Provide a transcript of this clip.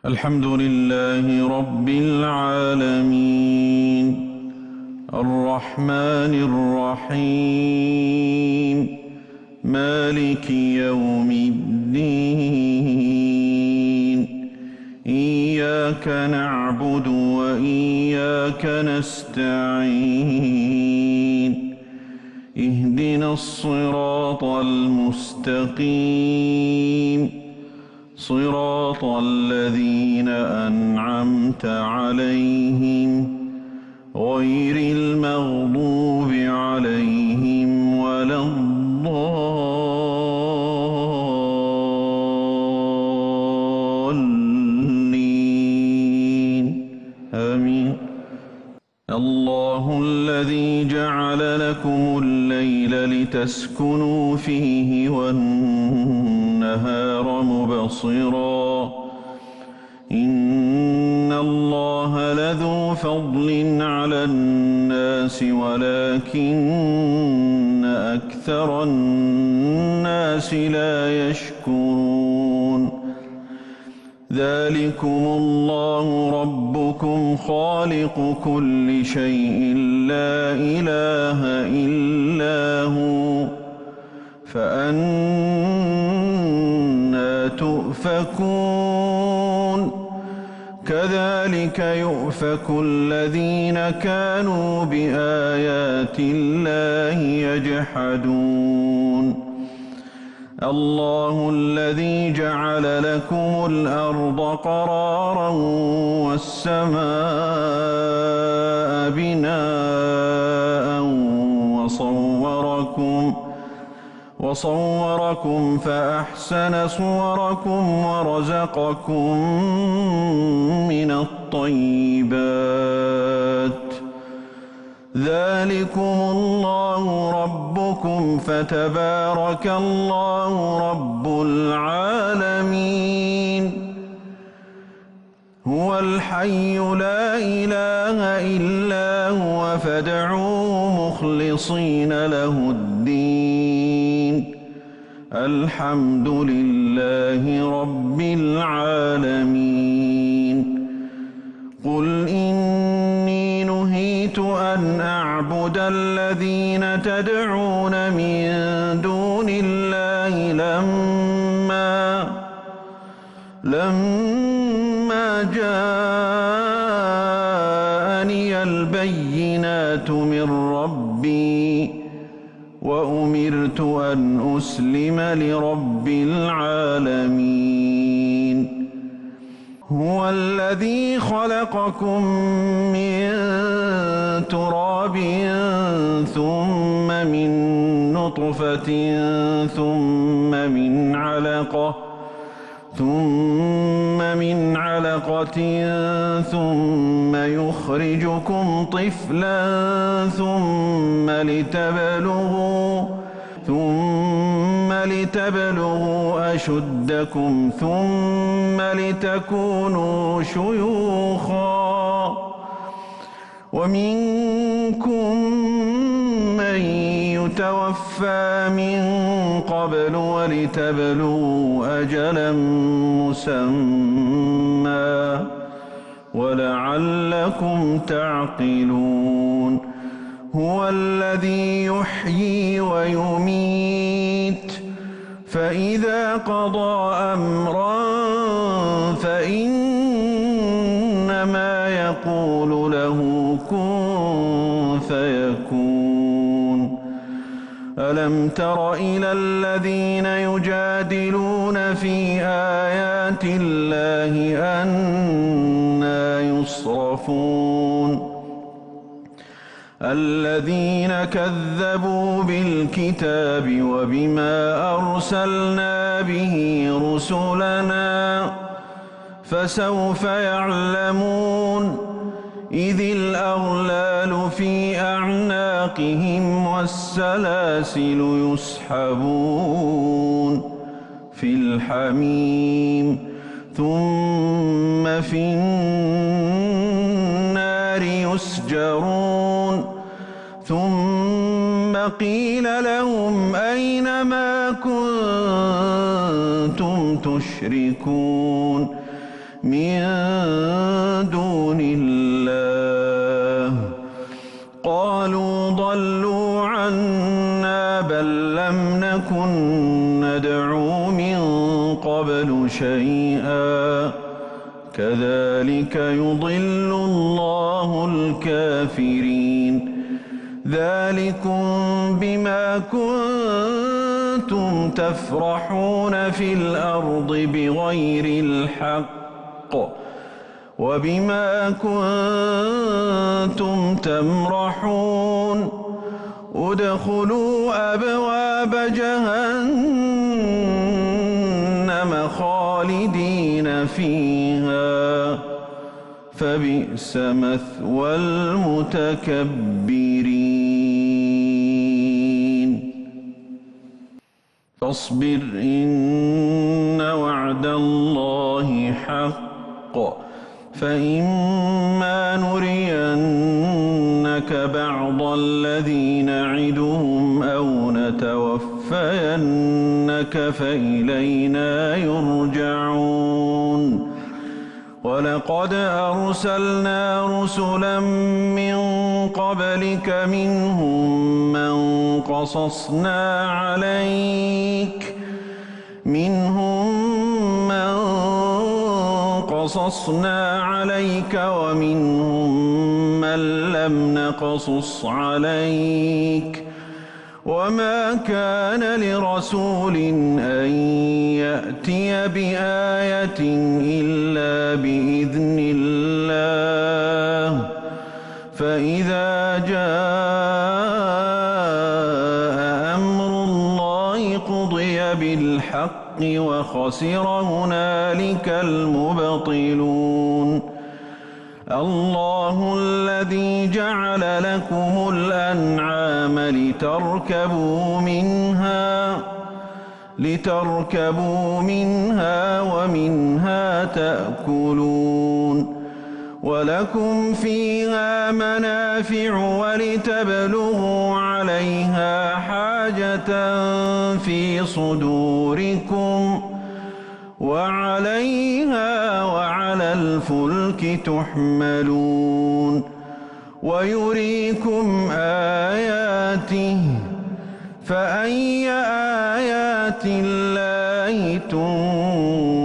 الحمد لله رب العالمين الرحمن الرحيم مالك يوم الدين إياك نعبد وإياك نستعين اهدنا الصراط المستقيم صراط الذين أنعمت عليهم غير المغضوب عليهم ولا الضالين آمين. الله الذي جعل لكم الليل لتسكنوا فيه والنهار مبصرا إن الله لذو فضل على الناس ولكن أكثر الناس لا يشكرون. ذلكم الله ربكم خالق كل شيء لا إله إلا هو فأنى تؤفكون. كذلك يؤفك الذين كانوا بآيات الله يجحدون. الله الذي جعل لكم الأرض قرارا والسماء بناء وصوركم فأحسن صوركم ورزقكم من الطيبات. ذلكم الله ربكم فتبارك الله رب العالمين. هو الحي لا إله إلا هو فادعوه مخلصين له الدين. الحمد لله رب العالمين. قل إني نهيت أن أعبد الذين تدعون من دون الله لما جاءني البينات من ربي وأمرت أن أسلم لرب العالمين. هو الذي خلقكم من تراب ثم من نطفة ثم من علقة ثم يخرجكم طفلا ثم لتبلغوا أشدكم ثم لتكونوا شيوخا ومنكم من يتوفى من قبل ولتبلغوا أجلا مسمى ولعلكم تعقلون. هو الذي يحيي ويميت فإذا قضى أمرا فإنما يقول له كن فيكون. ألم تر إلى الذين يجادلون في آيات الله أنى يصرفون. الذين كذبوا بالكتاب وبما أرسلنا به رسلنا فسوف يعلمون. إذ الأغلال في أعناقهم والسلاسل يسحبون في الحميم ثم في النار يسجرون. ثم قيل لهم أين ما كنتم تشركون من دون الله قالوا ضلوا عنا بل لم نكن ندعو من قبل شيئا كذلك يضل الله الكافرين ذلكم بما كنتم تفرحون في الأرض بغير الحق وبما كنتم تمرحون ادخلوا أبواب جهنم خالدين فيها فبئس مثوى المتكبرين فاصبر إن وعد الله حق فإما نرينك بعض الذي نعدهم أو نتوفينك فإلينا يرجعون ولقد أرسلنا رسلا من قبلك منهم من قصصنا عليك ومنهم من لم نقصص عليك وما كان لرسول أن يأتي بآية إلا بإذن الله فإذا جاء أمر الله قضي بالحق وخسر هنالك المبطلون الله الذي جعل لكم الأنعام لتركبوا منها ومنها تأكلون ولكم فيها منافع ولتبلغوا عليها حاجة في صدوركم وعليها وعلى الفلك تحملون ويريكم آياته فأي آيات الله تنكرون